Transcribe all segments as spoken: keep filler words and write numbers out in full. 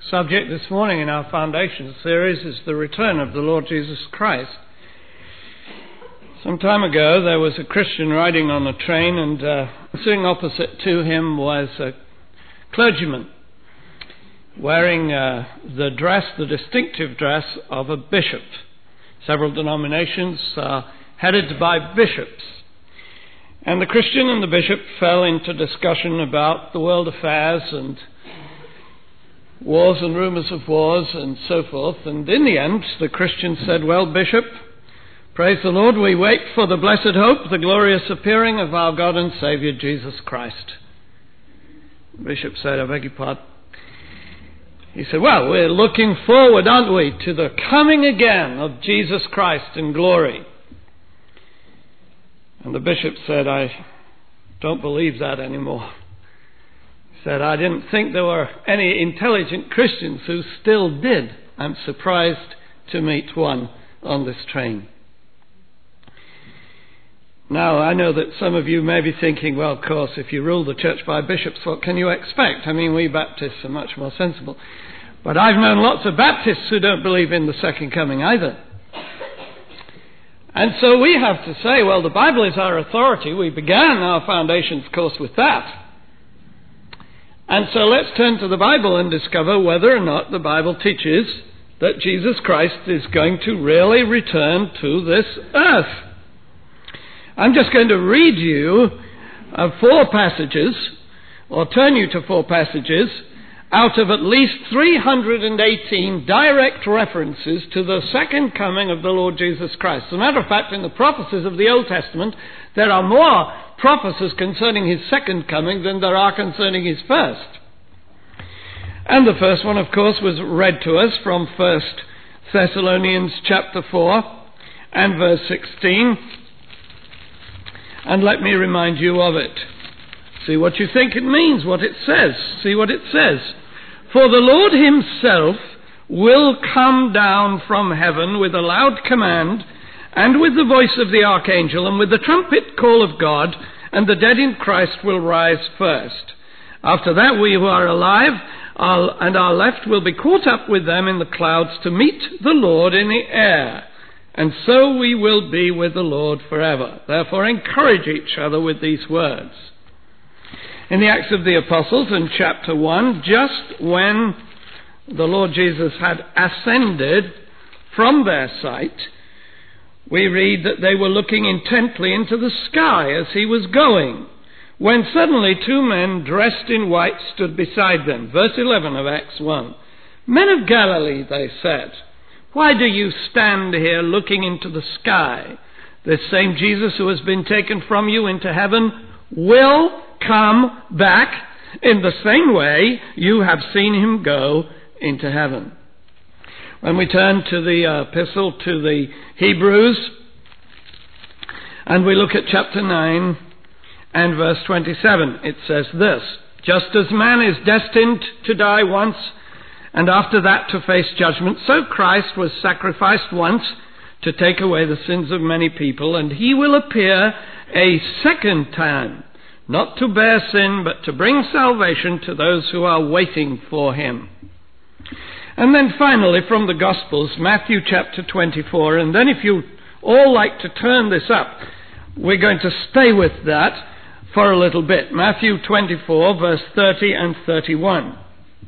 subject this morning in our foundation series is the return of the Lord Jesus Christ. Some time ago there was a Christian riding on a train, and uh, sitting opposite to him was a clergyman wearing uh, the dress, the distinctive dress of a bishop. Several denominations are headed by bishops. And the Christian and the bishop fell into discussion about the world affairs and wars and rumours of wars and so forth. And in the end, the Christian said, "Well, Bishop, praise the Lord, we wait for the blessed hope, the glorious appearing of our God and Saviour, Jesus Christ." The bishop said, "I beg your pardon." He said, "Well, we're looking forward, aren't we, to the coming again of Jesus Christ in glory." And the bishop said, "I don't believe that anymore." He said, "I didn't think there were any intelligent Christians who still did. I'm surprised to meet one on this train." Now, I know that some of you may be thinking, well, of course, if you rule the church by bishops, what can you expect? I mean, we Baptists are much more sensible. But I've known lots of Baptists who don't believe in the second coming either. And so we have to say, well, the Bible is our authority. We began our foundations course with that. And so let's turn to the Bible and discover whether or not the Bible teaches that Jesus Christ is going to really return to this earth. I'm just going to read you uh, four passages, or turn you to four passages, out of at least three hundred eighteen direct references to the second coming of the Lord Jesus Christ. As a matter of fact, in the prophecies of the Old Testament, there are more prophecies concerning his second coming than there are concerning his first. And the first one, of course, was read to us from First Thessalonians chapter four and verse sixteen. And let me remind you of it. See what you think it means, what it says. See what it says. "For the Lord himself will come down from heaven with a loud command, and with the voice of the archangel, and with the trumpet call of God, and the dead in Christ will rise first. After that we who are alive are, and are left will be caught up with them in the clouds to meet the Lord in the air. And so we will be with the Lord forever. Therefore encourage each other with these words." In the Acts of the Apostles in chapter one, just when the Lord Jesus had ascended from their sight, we read that they were looking intently into the sky as he was going, when suddenly two men dressed in white stood beside them. Verse eleven of Acts one. "Men of Galilee," they said, "why do you stand here looking into the sky? This same Jesus who has been taken from you into heaven will come back in the same way you have seen him go into heaven." When we turn to the uh, epistle to the Hebrews, and we look at chapter nine and verse twenty-seven, it says this: "Just as man is destined to die once, and after that to face judgment, so Christ was sacrificed once to take away the sins of many people, and he will appear a second time, not to bear sin, but to bring salvation to those who are waiting for him." And then finally from the Gospels, Matthew chapter twenty-four, and then if you all like to turn this up, we're going to stay with that for a little bit. Matthew twenty-four, verse thirty and thirty-one.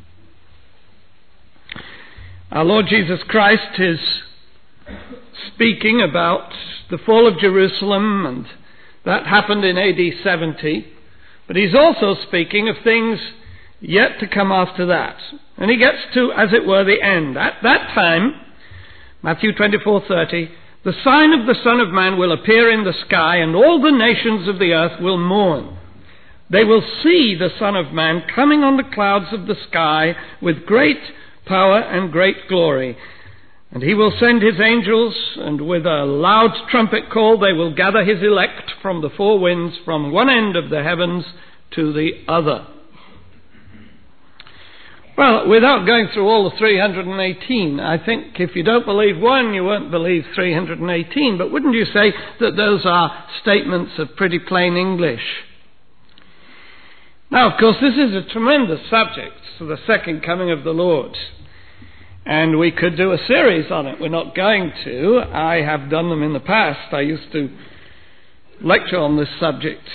Our Lord Jesus Christ is speaking about the fall of Jerusalem, and that happened in A D seventy. But he's also speaking of things yet to come after that. And he gets to, as it were, the end. At that time, Matthew twenty-four thirty, "The sign of the Son of Man will appear in the sky, and all the nations of the earth will mourn. They will see the Son of Man coming on the clouds of the sky with great power and great glory. And he will send his angels, and with a loud trumpet call they will gather his elect from the four winds, from one end of the heavens to the other." Well, without going through all the three hundred eighteen, I think if you don't believe one, you won't believe three hundred eighteen. But wouldn't you say that those are statements of pretty plain English? Now, of course, this is a tremendous subject, the second coming of the Lord. And we could do a series on it. We're not going to. I have done them in the past. I used to lecture on this subject.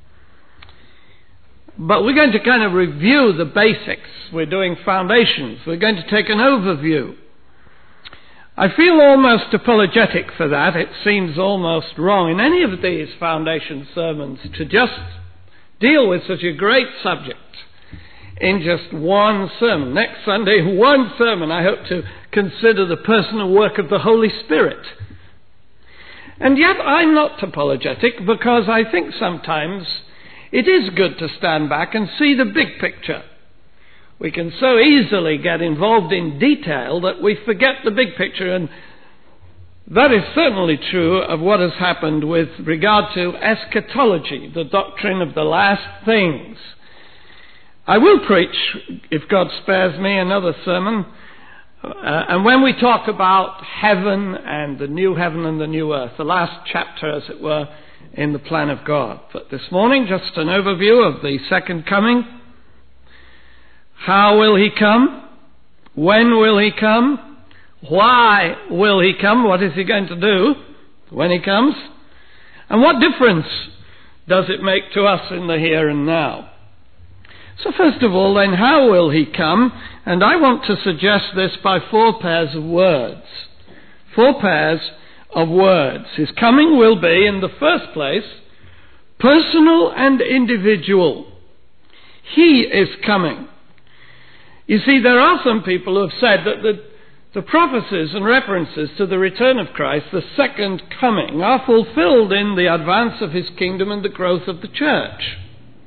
But we're going to kind of review the basics. We're doing foundations. We're going to take an overview. I feel almost apologetic for that. It seems almost wrong in any of these foundation sermons to just deal with such a great subject in just one sermon. Next Sunday, one sermon, I hope to consider the personal work of the Holy Spirit. And yet I'm not apologetic, because I think sometimes it is good to stand back and see the big picture. We can so easily get involved in detail that we forget the big picture, and that is certainly true of what has happened with regard to eschatology, the doctrine of the last things. I will preach, if God spares me, another sermon. Uh, and when we talk about heaven and the new heaven and the new earth, the last chapter, as it were, in the plan of God. But this morning, just an overview of the second coming. How will he come? When will he come? Why will he come? What is he going to do when he comes? And what difference does it make to us in the here and now? So first of all, then, how will he come? And I want to suggest this by four pairs of words. Four pairs of words. His coming will be, in the first place, personal and individual. He is coming. You see, there are some people who have said that the, the prophecies and references to the return of Christ, the second coming, are fulfilled in the advance of his kingdom and the growth of the church.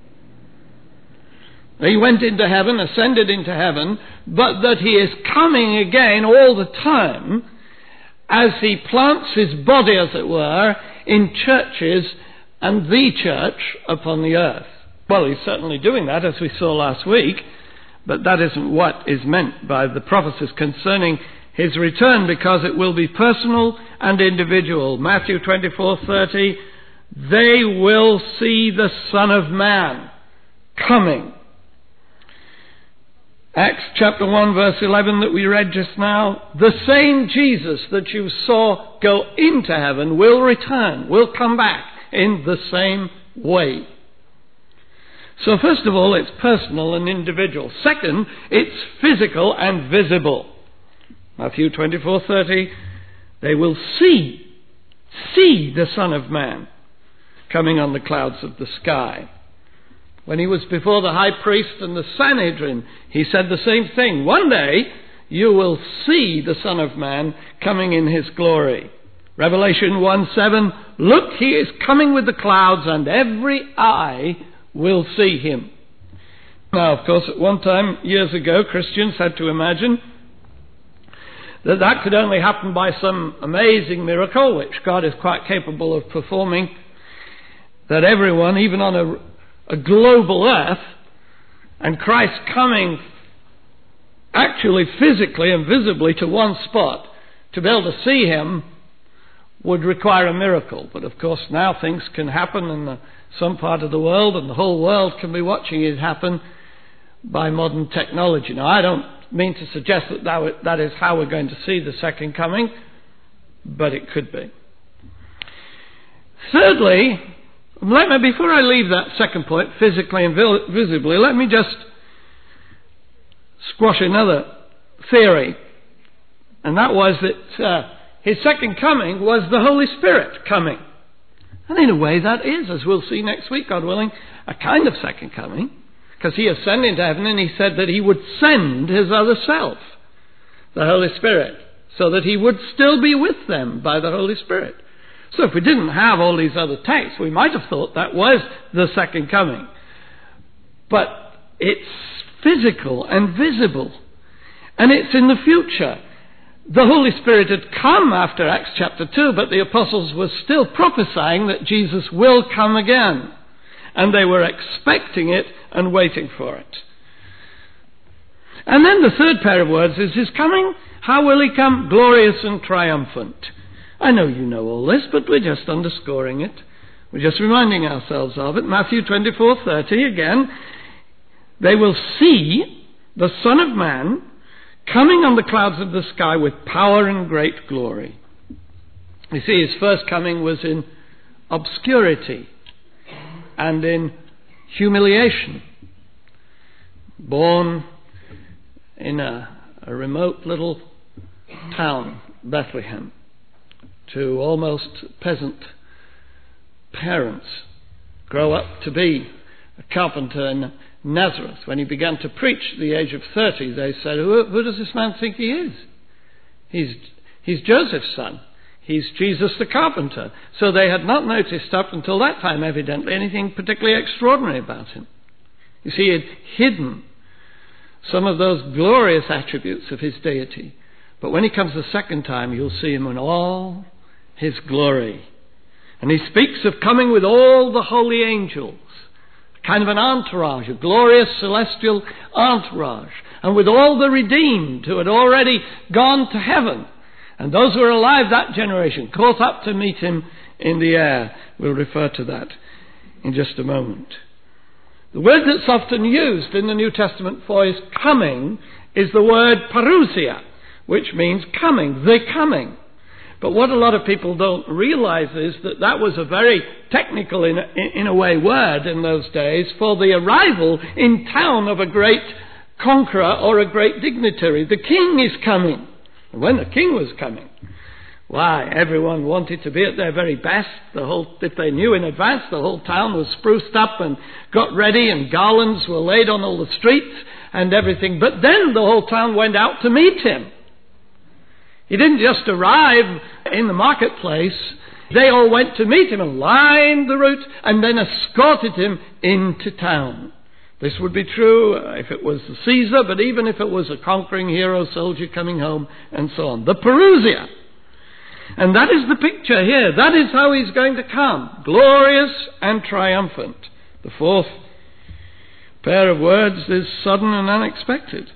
He went into heaven, ascended into heaven, but that he is coming again all the time as he plants his body, as it were, in churches and the church upon the earth. Well, he's certainly doing that, as we saw last week, but that isn't what is meant by the prophecies concerning his return, because it will be personal and individual. Matthew twenty-four thirty, they will see the Son of Man coming. Acts chapter one verse eleven that we read just now, the same Jesus that you saw go into heaven will return, will come back in the same way. So first of all, it's personal and individual. Second, it's physical and visible. Matthew twenty-four thirty, they will see, see the Son of Man coming on the clouds of the sky. When he was before the high priest and the Sanhedrin, he said the same thing. One day you will see the Son of Man coming in his glory. Revelation one seven, look, he is coming with the clouds, and every eye will see him. Now, of course, at one time, years ago, Christians had to imagine that that could only happen by some amazing miracle, which God is quite capable of performing, that everyone, even on a a global earth, and Christ coming actually physically and visibly to one spot, to be able to see him would require a miracle. But of course now things can happen in the, some part of the world, and the whole world can be watching it happen by modern technology. Now, I don't mean to suggest that that, that is how we're going to see the second coming, but it could be. Thirdly, Let me, before I leave that second point, physically and visibly, let me just squash another theory. And that was that uh, his second coming was the Holy Spirit coming. And in a way that is, as we'll see next week, God willing, a kind of second coming. Because he ascended into heaven and he said that he would send his other self, the Holy Spirit, so that he would still be with them by the Holy Spirit. So if we didn't have all these other texts, we might have thought that was the second coming. But it's physical and visible. And it's in the future. The Holy Spirit had come after Acts chapter two, but the apostles were still prophesying that Jesus will come again. And they were expecting it and waiting for it. And then the third pair of words is his coming. How will he come? Glorious and triumphant. I know you know all this, but we're just underscoring it. We're just reminding ourselves of it. Matthew twenty-four thirty again. they will see the Son of Man coming on the clouds of the sky with power and great glory. You see, his first coming was in obscurity and in humiliation. Born in a, a remote little town, Bethlehem, to almost peasant parents, grow up to be a carpenter in Nazareth. When he began to preach at the age of thirty, they said, who, who does this man think he is? He's, he's Joseph's son. He's Jesus the carpenter. So they had not noticed up until that time, evidently, anything particularly extraordinary about him. You see, he had hidden some of those glorious attributes of his deity. But when he comes the second time, you'll see him in all his glory. And he speaks of coming with all the holy angels, kind of an entourage, a glorious celestial entourage, and with all the redeemed who had already gone to heaven, and those who are alive that generation, caught up to meet him in the air. We'll refer to that in just a moment. The word that's often used in the New Testament for his coming is the word parousia, which means coming, the coming. But what a lot of people don't realize is that that was a very technical, in a, in a way, word in those days for the arrival in town of a great conqueror or a great dignitary. The king is coming. And when the king was coming, why, everyone wanted to be at their very best. The whole, if they knew in advance, the whole town was spruced up and got ready, and garlands were laid on all the streets and everything. But then the whole town went out to meet him. He didn't just arrive in the marketplace. They all went to meet him and lined the route and then escorted him into town. This would be true if it was Caesar, but even if it was a conquering hero soldier coming home and so on. The parousia. And that is the picture here. That is how he's going to come. Glorious and triumphant. The fourth pair of words is sudden and unexpected.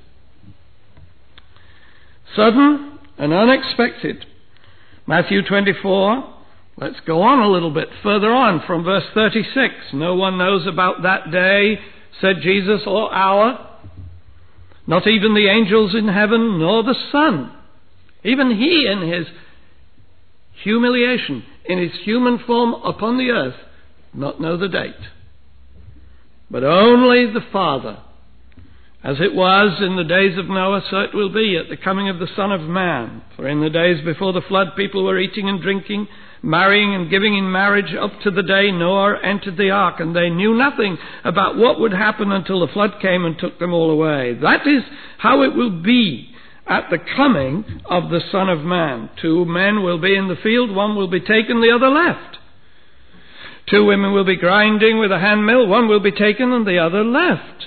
Sudden and unexpected. Matthew twenty-four, let's go on a little bit further on from verse thirty-six. No one knows about that day, said Jesus, or hour, not even the angels in heaven, nor the Son. Even he in his humiliation, in his human form upon the earth, not know the date. But only the Father. As it was in the days of Noah, so it will be at the coming of the Son of Man. For in the days before the flood, people were eating and drinking, marrying and giving in marriage up to the day Noah entered the ark, and they knew nothing about what would happen until the flood came and took them all away. That is how it will be at the coming of the Son of Man. Two men will be in the field, one will be taken, the other left. Two women will be grinding with a handmill, one will be taken and the other left.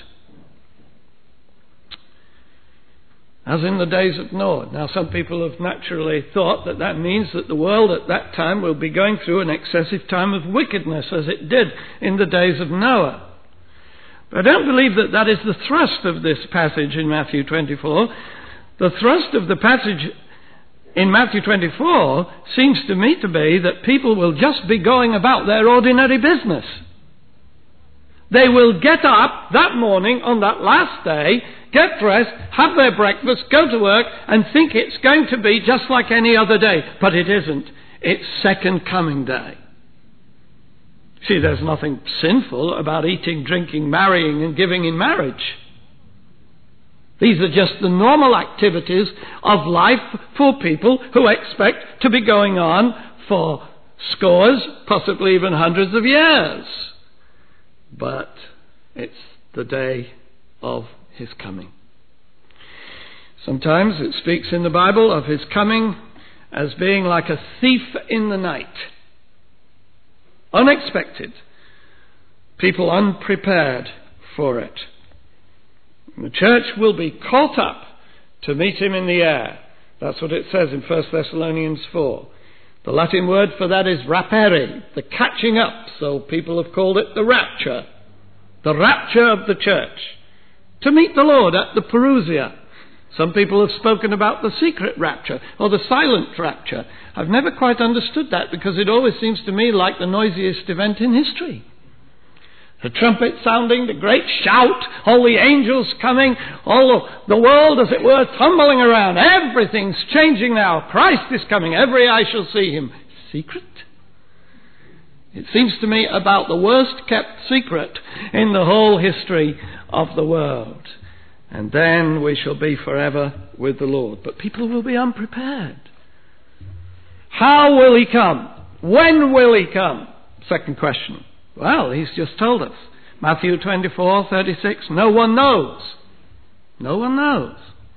As in the days of Noah. Now, some people have naturally thought that that means that the world at that time will be going through an excessive time of wickedness, as it did in the days of Noah. But I don't believe that that is the thrust of this passage in Matthew twenty-four. The thrust of the passage in Matthew twenty-four seems to me to be that people will just be going about their ordinary business. They will get up that morning on that last day, get dressed, have their breakfast, go to work, and think it's going to be just like any other day. But it isn't. It's Second Coming Day. See, there's nothing sinful about eating, drinking, marrying, and giving in marriage. These are just the normal activities of life for people who expect to be going on for scores, possibly even hundreds of years. But it's the day of his coming. Sometimes it speaks in the Bible of his coming as being like a thief in the night. Unexpected. People unprepared for it. And the church will be caught up to meet him in the air. That's what it says in First Thessalonians four. The Latin word for that is rapere, the catching up. So people have called it the rapture. The rapture of the church. To meet the Lord at the parousia. Some people have spoken about the secret rapture or the silent rapture. I've never quite understood that, because it always seems to me like the noisiest event in history. The trumpet sounding, the great shout, all the angels coming, all of the world, as it were, tumbling around. Everything's changing now. Christ is coming. Every eye shall see him. Secret? It seems to me about the worst kept secret in the whole history of the world. And then we shall be forever with the Lord. But people will be unprepared. How will he come? When will he come? Second question. Well, he's just told us. Matthew twenty-four thirty-six. No one knows. No one knows.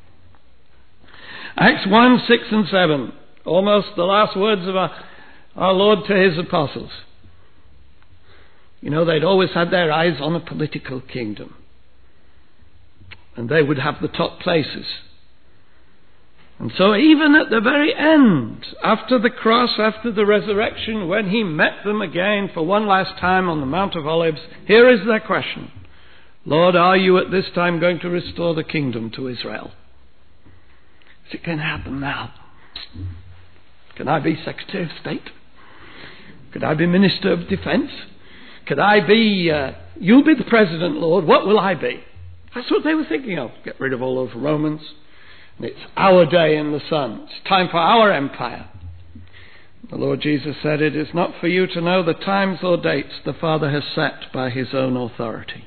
Acts one, six and seven. Almost the last words of our, our Lord to his apostles. You know, they'd always had their eyes on a political kingdom. And they would have the top places. And so even at the very end, after the cross, after the resurrection, when he met them again for one last time on the Mount of Olives, here is their question. Lord, are you at this time going to restore the kingdom to Israel? Is it going to happen now? Can I be Secretary of State? Could I be Minister of Defence? Could I be, uh, you'll be the President, Lord, what will I be? That's what they were thinking of. Get rid of all those Romans. And it's our day in the sun. It's time for our empire. The Lord Jesus said, it is not for you to know the times or dates the Father has set by his own authority.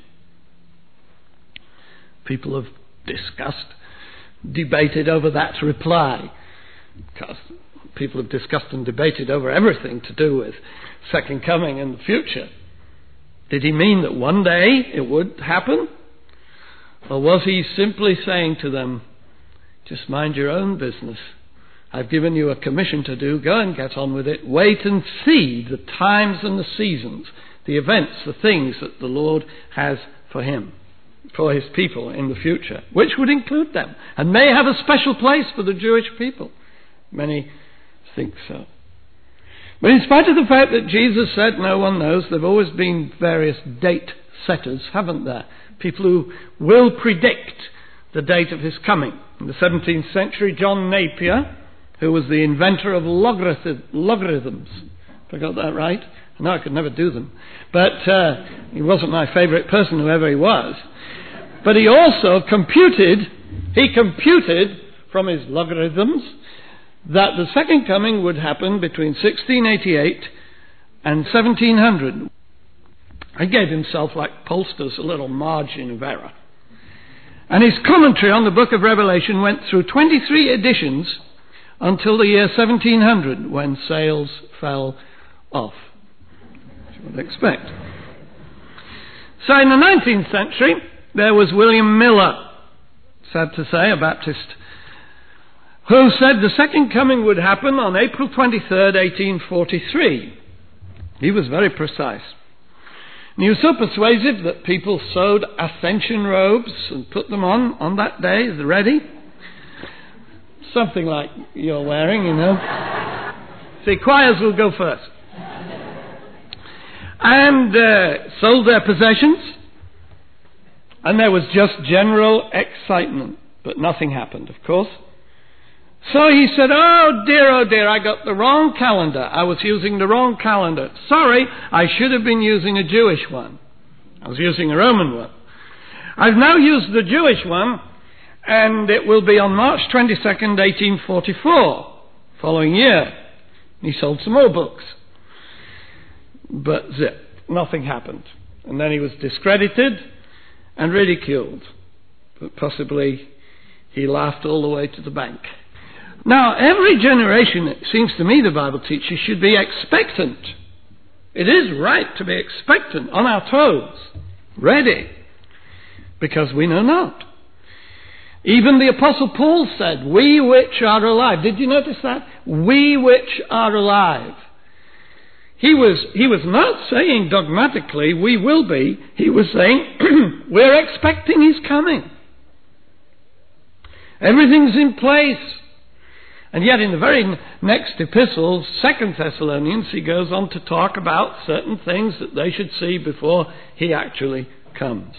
People have discussed, debated over that reply. Because people have discussed and debated over everything to do with second coming and the future. Did he mean that one day it would happen? Or was he simply saying to them, just mind your own business. I've given you a commission to do. Go and get on with it. Wait and see the times and the seasons, the events, the things that the Lord has for him, for his people in the future, which would include them and may have a special place for the Jewish people. Many think so. But in spite of the fact that Jesus said no one knows, there have always been various date setters, haven't there? People who will predict the date of his coming. In the seventeenth century, John Napier, who was the inventor of logarith- logarithms, if I got that right. I know I could never do them. But uh, he wasn't my favourite person, whoever he was. But he also computed, he computed from his logarithms that the second coming would happen between sixteen eighty-eight and seventeen hundred. He gave himself, like pollsters, a little margin of error. And his commentary on the book of Revelation went through twenty-three editions until the year seventeen hundred, when sales fell off, as you would expect. So in the nineteenth century, there was William Miller, sad to say, a Baptist, who said the second coming would happen on April twenty-third, eighteen forty-three. He was very precise. And he was so persuasive that people sewed ascension robes and put them on on that day, ready. Something like you're wearing, you know. See, choirs will go first. And uh, sold their possessions. And there was just general excitement. But nothing happened, of course. So he said, oh dear, oh dear, I got the wrong calendar. I was using the wrong calendar. Sorry, I should have been using a Jewish one. I was using a Roman one. I've now used the Jewish one, and it will be on March twenty-second, eighteen forty-four, following year. He sold some more books. But zip, nothing happened. And then he was discredited and ridiculed. But possibly he laughed all the way to the bank. Now, every generation, it seems to me, the Bible teaches, should be expectant. It is right to be expectant, on our toes, ready, because we know not. Even the Apostle Paul said, we which are alive. Did you notice that? We which are alive. He was, he was not saying dogmatically, we will be. He was saying, we're expecting his coming. Everything's in place. And yet in the very next epistle, Second Thessalonians, he goes on to talk about certain things that they should see before he actually comes.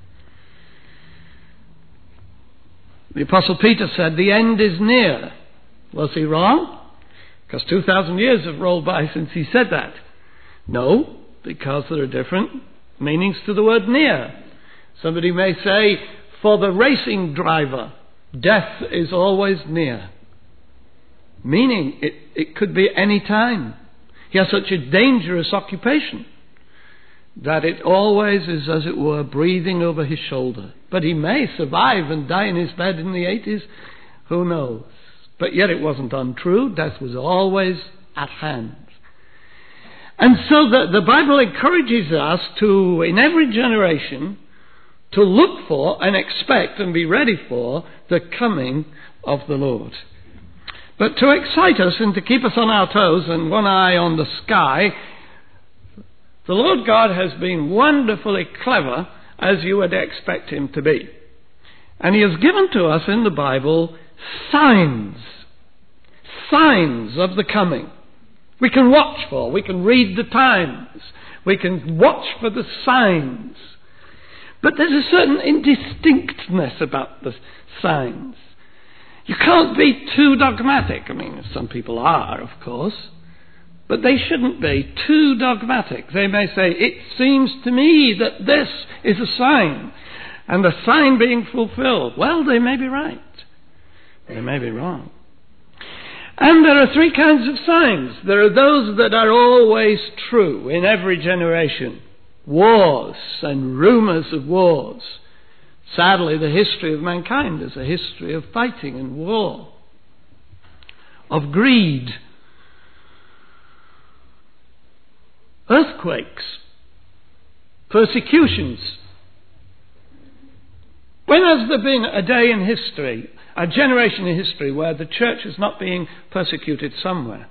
The Apostle Peter said, the end is near. Was he wrong? Because two thousand years have rolled by since he said that. No, because there are different meanings to the word near. Somebody may say, for the racing driver, death is always near. Meaning, it, it could be any time. He has such a dangerous occupation that it always is, as it were, breathing over his shoulder. But he may survive and die in his bed in the eighties. Who knows? But yet it wasn't untrue. Death was always at hand. And so the, the Bible encourages us to, in every generation, to look for and expect and be ready for the coming of the Lord. But to excite us and to keep us on our toes and one eye on the sky, the Lord God has been wonderfully clever, as you would expect him to be. And he has given to us in the Bible signs, signs of the coming. We can watch for, we can read the times, we can watch for the signs. But there's a certain indistinctness about the signs. You can't be too dogmatic. I mean, some people are, of course. But they shouldn't be too dogmatic. They may say, it seems to me that this is a sign, and the sign being fulfilled. Well, they may be right. They may be wrong. And there are three kinds of signs. There are those that are always true in every generation. Wars and rumours of wars. Sadly, the history of mankind is a history of fighting and war, of greed, earthquakes, persecutions. When has there been a day in history, a generation in history, where the church is not being persecuted somewhere?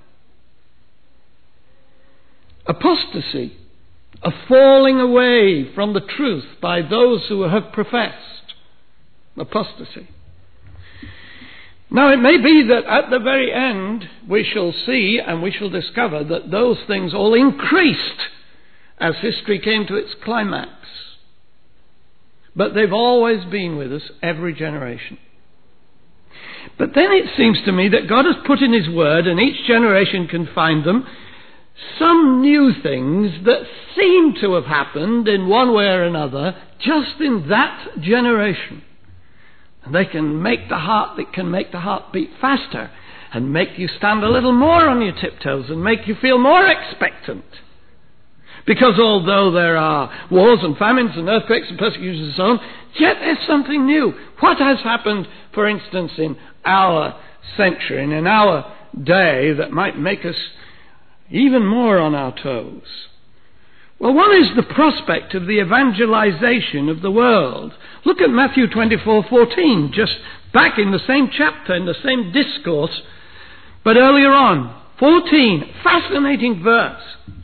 Apostasy, a falling away from the truth by those who have professed. Apostasy. Now it may be that at the very end we shall see and we shall discover that those things all increased as history came to its climax. But they've always been with us, every generation. But then it seems to me that God has put in his word, and each generation can find them, some new things that seem to have happened in one way or another just in that generation. And they can make the heart, they can make the heart beat faster and make you stand a little more on your tiptoes and make you feel more expectant. Because although there are wars and famines and earthquakes and persecutions and so on, yet there's something new. What has happened, for instance, in our century and in our day that might make us even more on our toes? Well, one is the prospect of the evangelization of the world. Look at Matthew twenty-four fourteen, just back in the same chapter, in the same discourse, but earlier on. fourteen, fascinating verse.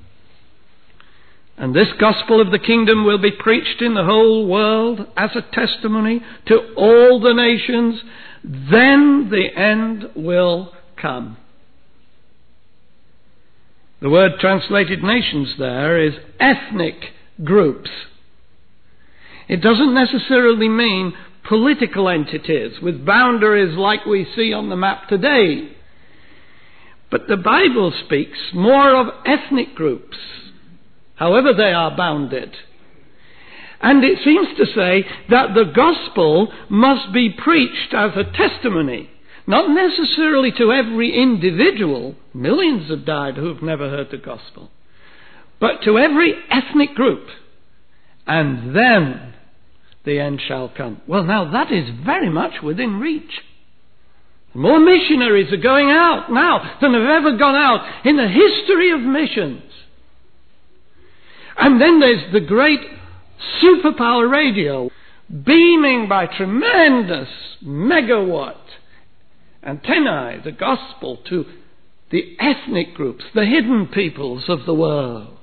And this gospel of the kingdom will be preached in the whole world as a testimony to all the nations. Then the end will come. The word translated nations there is ethnic groups. It doesn't necessarily mean political entities with boundaries like we see on the map today. But the Bible speaks more of ethnic groups, however they are bounded. And it seems to say that the gospel must be preached as a testimony, not necessarily to every individual. Millions have died who have never heard the gospel. But to every ethnic group. And then the end shall come. Well, now that is very much within reach. More missionaries are going out now than have ever gone out in the history of missions. And then there's the great superpower radio, beaming by tremendous megawatt antennae the gospel to the ethnic groups, the hidden peoples of the world.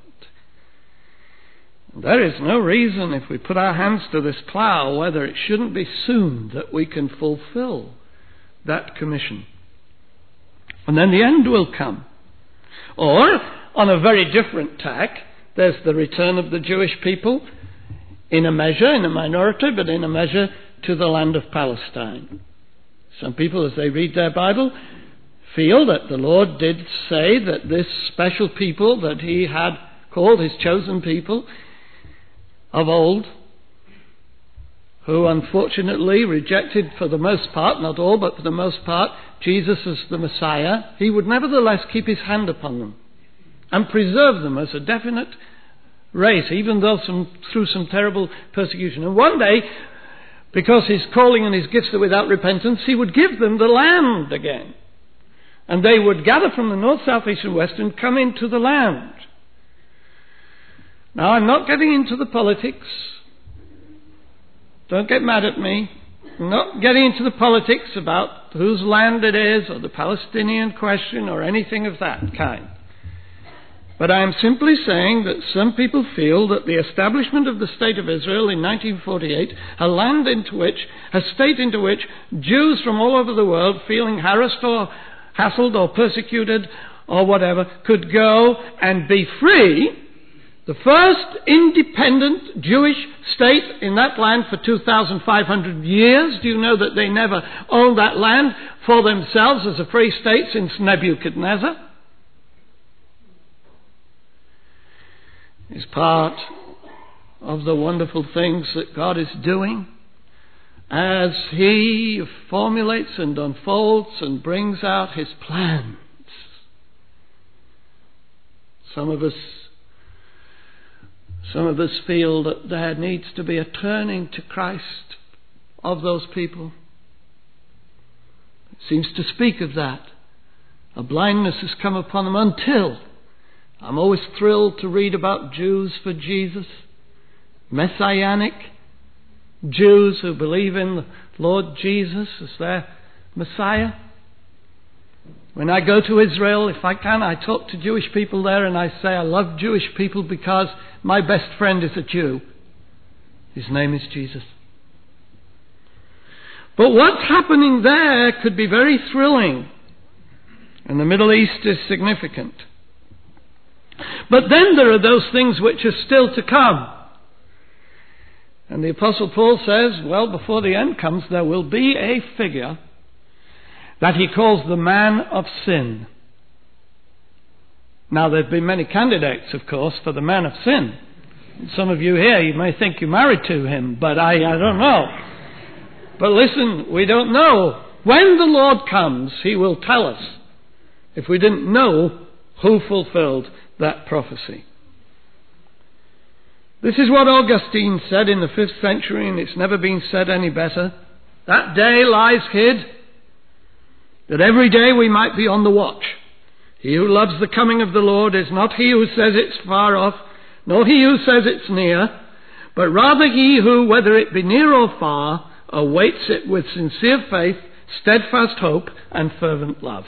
There is no reason, if we put our hands to this plough, whether it shouldn't be soon that we can fulfill that commission. And then the end will come. Or, on a very different tack, there's the return of the Jewish people, in a measure, in a minority, but in a measure to the land of Palestine. Some people, as they read their Bible, feel that the Lord did say that this special people that he had called his chosen people of old, who unfortunately rejected for the most part, not all, but for the most part, Jesus as the Messiah, he would nevertheless keep his hand upon them and preserve them as a definite race, even though some, through some terrible persecution. And one day, because his calling and his gifts are without repentance, he would give them the land again. And they would gather from the north, south, east and west and come into the land. Now, I'm not getting into the politics. Don't get mad at me. I'm not getting into the politics about whose land it is or the Palestinian question or anything of that kind. But I am simply saying that some people feel that the establishment of the State of Israel in nineteen forty-eight, a land into which, a state into which Jews from all over the world feeling harassed or hassled or persecuted or whatever could go and be free, the first independent Jewish state in that land for two thousand five hundred years. Do you know that they never owned that land for themselves as a free state since Nebuchadnezzar? Is part of the wonderful things that God is doing as he formulates and unfolds and brings out his plans. Some of us Some of us feel that there needs to be a turning to Christ of those people. It seems to speak of that. A blindness has come upon them until, I'm always thrilled to read about Jews for Jesus, messianic Jews who believe in the Lord Jesus as their Messiah. When I go to Israel, if I can, I talk to Jewish people there and I say I love Jewish people because my best friend is a Jew. His name is Jesus. But what's happening there could be very thrilling. And the Middle East is significant. But then there are those things which are still to come. And the Apostle Paul says, well, before the end comes, there will be a figure that he calls the man of sin. Now, there have been many candidates, of course, for the man of sin. Some of you here, you may think you're married to him, but I, I don't know. But listen, we don't know. When the Lord comes, he will tell us if we didn't know who fulfilled that prophecy. This is what Augustine said in the fifth century, and it's never been said any better. That day lies hid, that every day we might be on the watch. He who loves the coming of the Lord is not he who says it's far off, nor he who says it's near, but rather he who, whether it be near or far, awaits it with sincere faith, steadfast hope, and fervent love.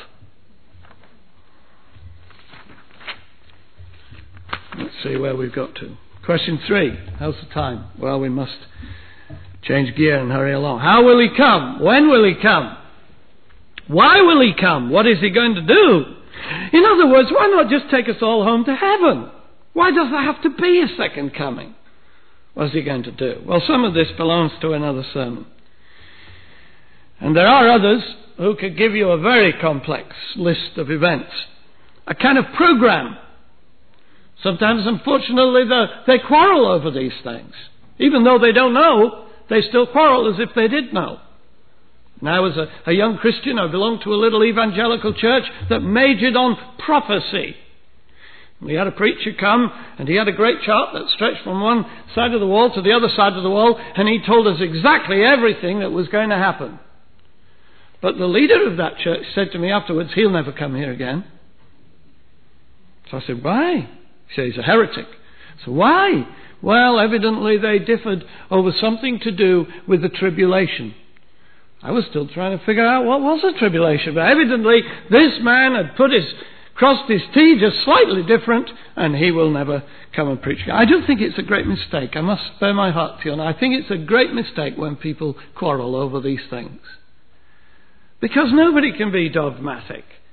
Let's see where we've got to. Question three. How's the time? Well, we must change gear and hurry along. How will he come? When will he come? Why will he come? What is he going to do? In other words, why not just take us all home to heaven? Why does there have to be a second coming? What is he going to do? Well, some of this belongs to another sermon. And there are others who could give you a very complex list of events. A kind of program. Sometimes, unfortunately, they quarrel over these things. Even though they don't know, they still quarrel as if they did know. And I was a, a young Christian. I belonged to a little evangelical church that majored on prophecy. We had a preacher come, and he had a great chart that stretched from one side of the wall to the other side of the wall, and he told us exactly everything that was going to happen. But the leader of that church said to me afterwards, he'll never come here again. So I said, why? He said, he's a heretic. So why? Well, evidently they differed over something to do with the tribulation. I was still trying to figure out what was the tribulation, but evidently this man had put his, crossed his T just slightly different, and he will never come and preach. I do think it's a great mistake. I must spare my heart to you, and I think it's a great mistake when people quarrel over these things. Because nobody can be dogmatic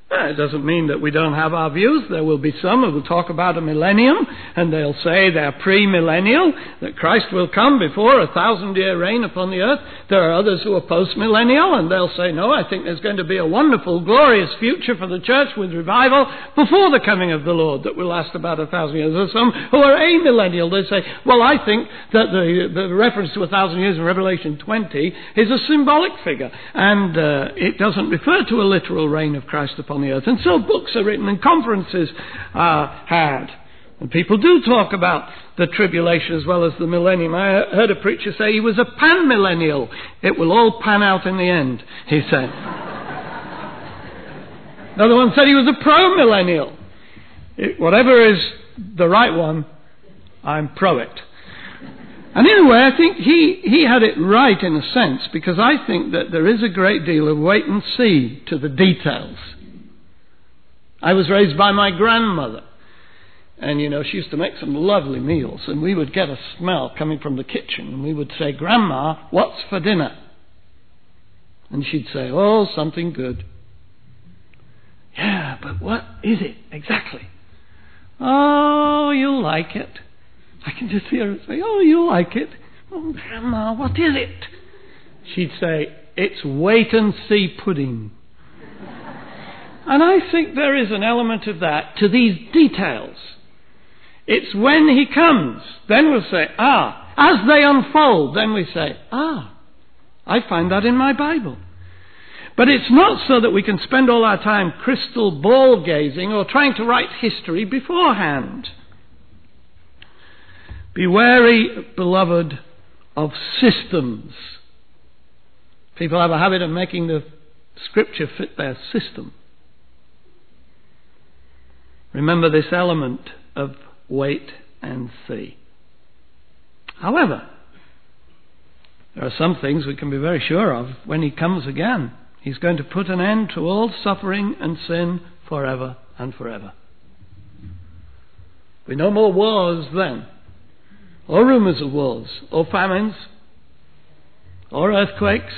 Uh, It doesn't mean that we don't have our views. There will be some who will talk about a millennium, and they'll say they're pre-millennial, that Christ will come before a thousand-year reign upon the earth. There are others who are post-millennial, and they'll say, no, I think there's going to be a wonderful, glorious future for the church with revival before the coming of the Lord that will last about a thousand years. There are some who are amillennial. They say, well, I think that the, the reference to a thousand years in Revelation twenty is a symbolic figure, and uh, it doesn't refer to a literal reign of Christ upon the earth. And so books are written and conferences are had. And people do talk about the tribulation as well as the millennium. I heard a preacher say he was a pan-millennial. It will all pan out in the end, he said. Another one said he was a pro-millennial. It, whatever is the right one, I'm pro it. And in a way, I think he, he had it right in a sense, because I think that there is a great deal of wait and see to the details. I was raised by my grandmother, and you know, she used to make some lovely meals, and we would get a smell coming from the kitchen, and we would say, Grandma, what's for dinner? And she'd say, oh, something good. Yeah, but what is it exactly? Oh, you'll like it. I can just hear her say, oh, you'll like it. Oh, Grandma, what is it? She'd say, it's wait and see pudding. And I think there is an element of that to these details. It's when he comes, then we'll say, ah. As they unfold, then we say, ah, I find that in my Bible. But it's not so that we can spend all our time crystal ball gazing or trying to write history beforehand. Be wary, beloved, of systems. People have a habit of making the Scripture fit their system. Remember this element of wait and see. However, there are some things we can be very sure of. When he comes again, he's going to put an end to all suffering and sin forever and forever. There'll be no more wars then, or rumours of wars, or famines, or earthquakes,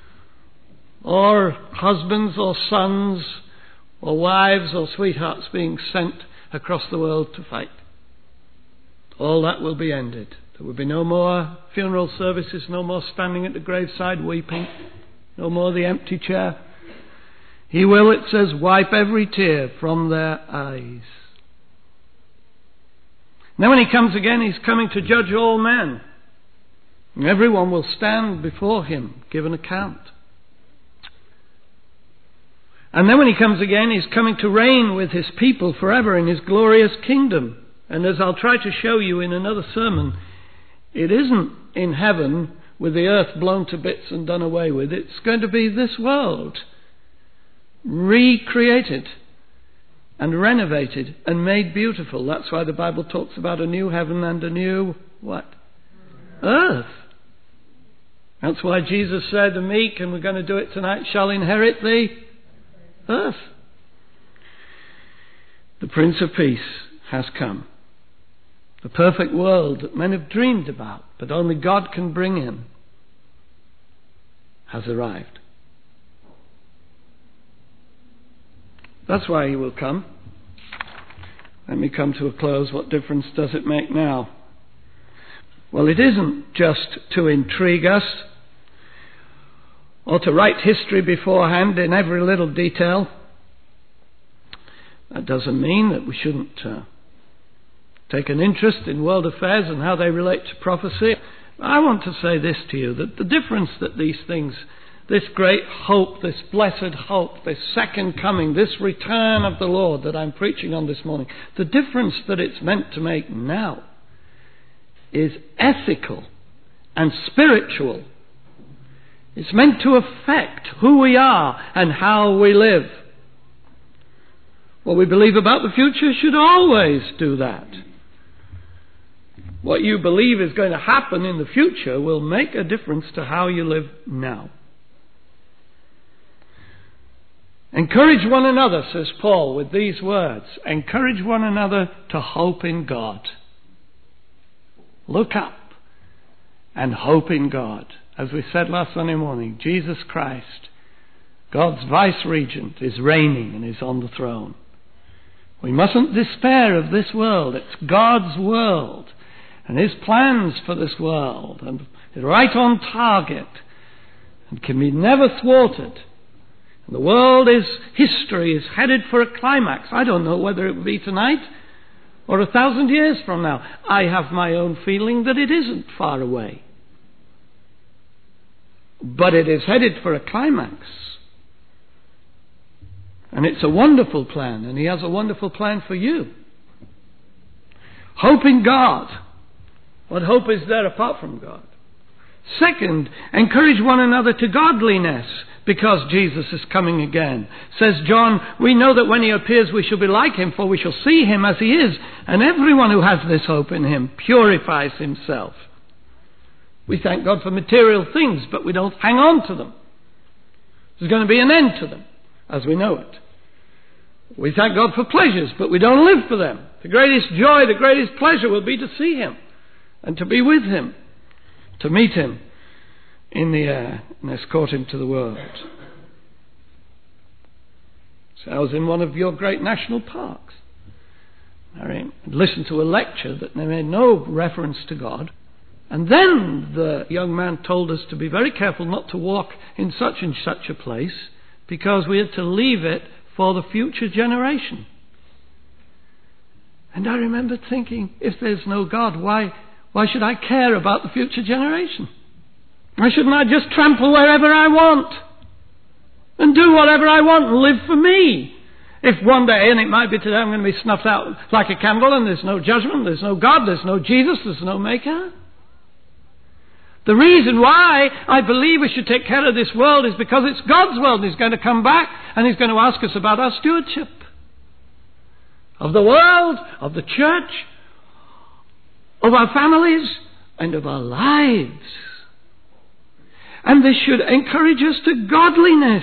or husbands or sons, or wives or sweethearts being sent across the world to fight. All that will be ended. There will be no more funeral services, no more standing at the graveside weeping, no more the empty chair. He will, it says, wipe every tear from their eyes. Now when he comes again, he's coming to judge all men. And everyone will stand before him, give an account. And then when he comes again, he's coming to reign with his people forever in his glorious kingdom. And as I'll try to show you in another sermon, it isn't in heaven with the earth blown to bits and done away with. It's going to be this world recreated and renovated and made beautiful. That's why the Bible talks about a new heaven and a new, what? Earth. That's why Jesus said, the meek, and we're going to do it tonight, shall inherit the earth. The Prince of Peace has come. The perfect world that men have dreamed about, but only God can bring in, has arrived. That's why he will come. Let me come to a close. What difference does it make now? Well, it isn't just to intrigue us or to write history beforehand in every little detail. That doesn't mean that we shouldn't uh, take an interest in world affairs and how they relate to prophecy. I want to say this to you, that the difference that these things, this great hope, this blessed hope, this second coming, this return of the Lord that I'm preaching on this morning, the difference that it's meant to make now is ethical and spiritual. It's meant to affect who we are and how we live. What we believe about the future should always do that. What you believe is going to happen in the future will make a difference to how you live now. Encourage one another, says Paul, with these words. Encourage one another to hope in God. Look up and hope in God. As we said last Sunday morning, Jesus Christ God's vice-regent is reigning and is on the throne. We mustn't despair of this world. It's God's world and His plans for this world, and it's right on target and can be never thwarted. And the world is, history is headed for a climax. I don't know whether it will be tonight or a thousand years from now. I have my own feeling that it isn't far away. But it is headed for a climax. And it's a wonderful plan, and He has a wonderful plan for you. Hope in God. What hope is there apart from God? Second, encourage one another to godliness, because Jesus is coming again. Says John, we know that when He appears we shall be like Him, for we shall see Him as He is. And everyone who has this hope in Him purifies himself. We thank God for material things, but we don't hang on to them. There's going to be an end to them, as we know it. We thank God for pleasures, but we don't live for them. The greatest joy, the greatest pleasure will be to see Him and to be with Him, to meet Him in the air and escort Him to the world. So I was in one of your great national parks. I listened to a lecture that made no reference to God. And then the young man told us to be very careful not to walk in such and such a place, because we had to leave it for the future generation. And I remember thinking, if there's no God, why, why should I care about the future generation? Why shouldn't I just trample wherever I want and do whatever I want and live for me? If one day, and it might be today, I'm going to be snuffed out like a candle and there's no judgment, there's no God, there's no Jesus, there's no Maker. The reason why I believe we should take care of this world is because it's God's world, and He's going to come back and He's going to ask us about our stewardship of the world, of the church, of our families, and of our lives. And this should encourage us to godliness.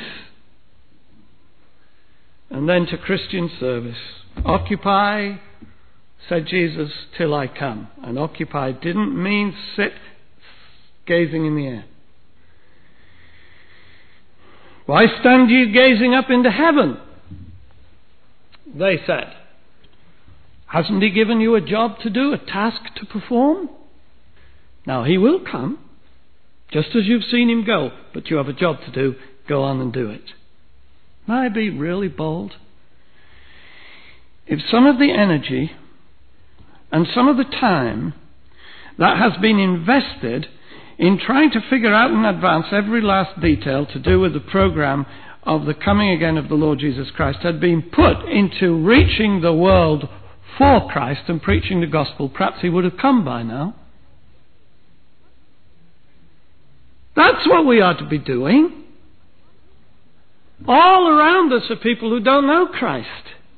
And then to Christian service. Occupy, said Jesus, till I come. And occupy didn't mean sit gazing in the air. Why stand you gazing up into heaven? They said. Hasn't He given you a job to do, a task to perform? Now He will come, just as you've seen Him go, but you have a job to do. Go on and do it. May I be really bold? If some of the energy and some of the time that has been invested in trying to figure out in advance every last detail to do with the program of the coming again of the Lord Jesus Christ had been put into reaching the world for Christ and preaching the gospel, perhaps He would have come by now. That's what we are to be doing. All around us are people who don't know Christ.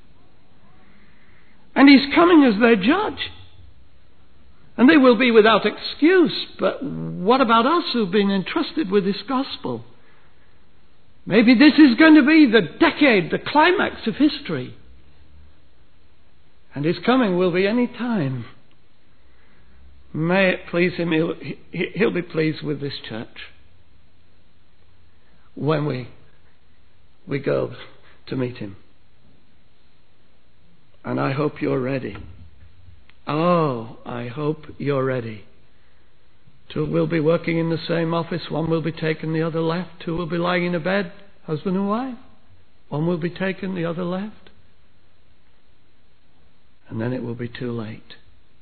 And He's coming as their judge. And they will be without excuse. But what about us who've been entrusted with this gospel? Maybe this is going to be the decade, the climax of history. And His coming will be any time. May it please Him, He'll, he'll be pleased with this church when we, we go to meet Him. And I hope you're ready. Oh, I hope you're ready. Two will be working in the same office. One will be taken, the other left. Two will be lying in a bed, husband and wife. One will be taken, the other left. And then it will be too late.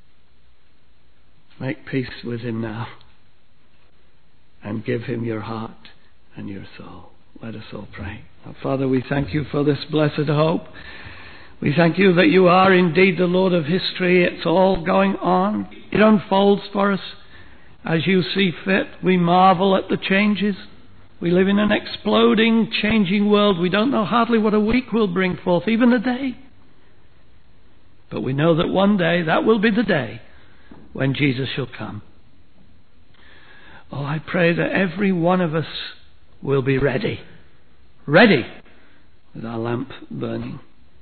Make peace with Him now. And give Him your heart and your soul. Let us all pray. Our Father, we thank You for this blessed hope. We thank You that You are indeed the Lord of history. It's all going on. It unfolds for us as You see fit. We marvel at the changes. We live in an exploding, changing world. We don't know hardly what a week will bring forth, even a day. But we know that one day, that will be the day when Jesus shall come. Oh, I pray that every one of us will be ready. Ready with our lamp burning.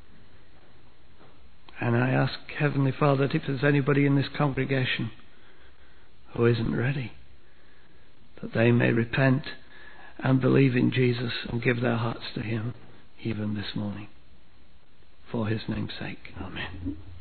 And I ask, Heavenly Father, that if there's anybody in this congregation who isn't ready, that they may repent and believe in Jesus and give their hearts to him even this morning. For his name's sake. Amen.